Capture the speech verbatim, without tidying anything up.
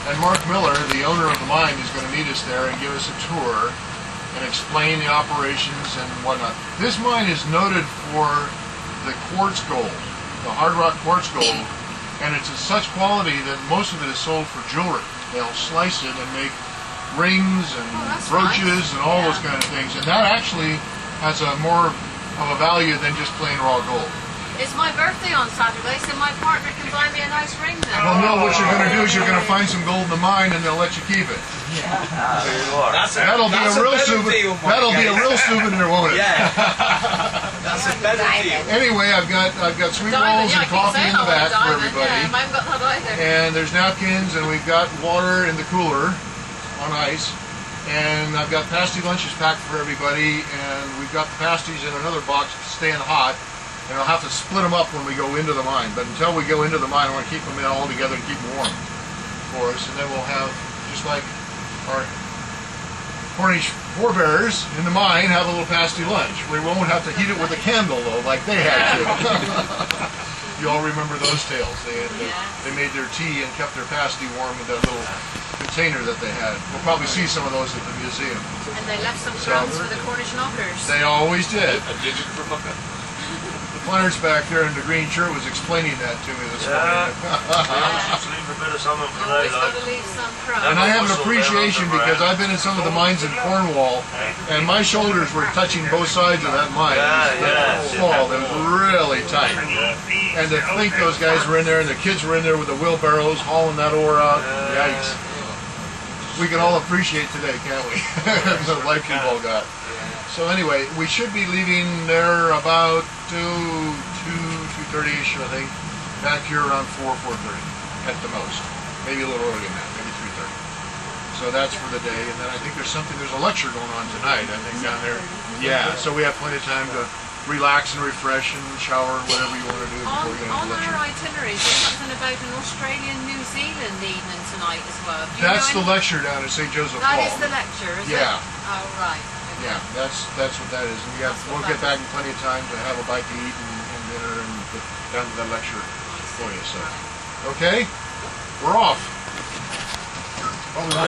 And Mark Miller, the owner of the mine, is going to meet us there and give us a tour and explain the operations and whatnot. This mine is noted for the quartz gold, the hard rock quartz gold, and it's of such quality that most of it is sold for jewelry. They'll slice it and make rings and oh, brooches nice. and all yeah. those kind of things, and that actually has a more of a value than just plain raw gold. It's my birthday on Saturday, so my partner can buy me a nice ring then. Well, no, what you're going to do is you're going to find some gold in the mine, and they'll let you keep it. Yeah. That's a, that'll be that's a real a souvenir. That'll be a real souvenir, won't it? Yeah. That's a better deal. Anyway, I've got I've got sweet Diamond, rolls yeah, and coffee in the back for everybody. Yeah, I haven't got that either. And there's napkins, and we've got water in the cooler on ice. And I've got pasty lunches packed for everybody, and we've got the pasties in another box staying hot. And I'll have to split them up when we go into the mine. But until we go into the mine, I want to keep them in all together and keep them warm for us. And then we'll have, just like our Cornish forebears in the mine, have a little pasty lunch. We won't have to heat it with a candle, though, like they had to. You all remember those tales. They, had the, they made their tea and kept their pasty warm with that little container that they had. We'll probably see some of those at the museum. And they left some So, crumbs for the Cornish knockers. They always did. A digit for Mucka. Clarence back there in the green shirt was explaining that to me this Yeah. morning. Just leave a bit of something for Always later. got to leave some crumbs. And I have an appreciation because I've been in some of the mines in Cornwall, and my shoulders were touching both sides of that mine. Yeah, yeah. Oh, it was really tight. And to think those guys were in there, and the kids were in there with the wheelbarrows hauling that ore out. Yikes. We can all appreciate today, can't we? The life you've all got. So anyway, we should be leaving there about two, two, two thirty-ish, I think. Back here around four, four thirty at the most. Maybe a little earlier than that, maybe three thirty. So that's for the day, and then I think there's something, there's a lecture going on tonight, I think, down there. Yeah, so we have plenty of time to relax and refresh and shower, whatever you want to do before On, you go on to the lecture. our itinerary, there's something about an Australian-New Zealand evening tonight as well. Do you That's know the any- lecture down at Saint Joseph That Hall. is the lecture, is Yeah. it? Oh, right. Okay. Yeah, that's that's what that is. And we have, That's we'll what get that back in plenty of time to have a bite to eat and, and dinner and get down to that lecture for you. So, okay, we're off.